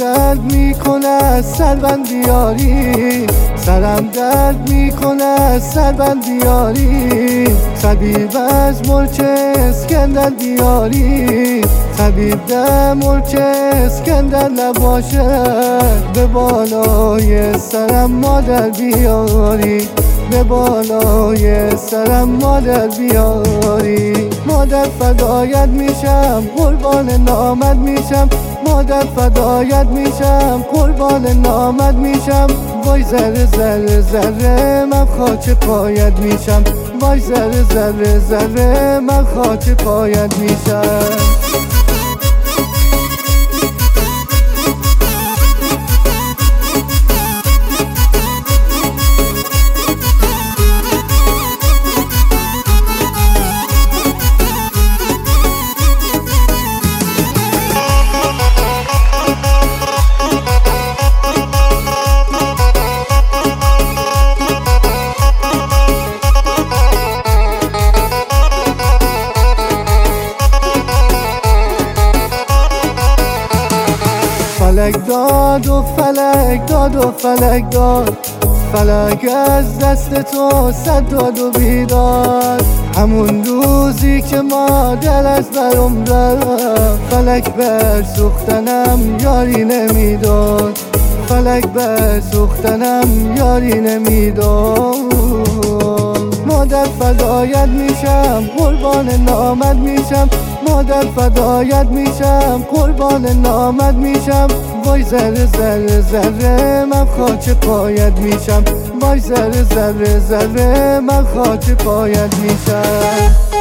درد میکنه از سربند بیاری، سرم درد میکنه از سربند بیاری. طبیب از ملک اسکندر بیاری، طبیب در ملک اسکندر نباشه. به بالای سرم مادر بیاری، به بالای سرم مادر بیاری. مادر فدایت میشم قربان نامت میشم، مادر فدایت میشم قربان نامت میشم. وای ذره ذره ذره من خاک پایت میشم، وای ذره ذره ذره من خاک پایت میشم. فلک داد و فلک داد و فلک داد، فلک از دست تو صد داد و بیداد. همون روزی که مادر از برم رفت، فلک بر سوختنم یاری نمیداد، فلک بر سوختنم یاری نمیداد. مادر فدایت میشم قربان نامت میشم، مادر فدایت میشم قربان نامت میشم. وای ذره ذره ذره من خاک پایت میشم، وای ذره ذره ذره من خاک پایت میشم.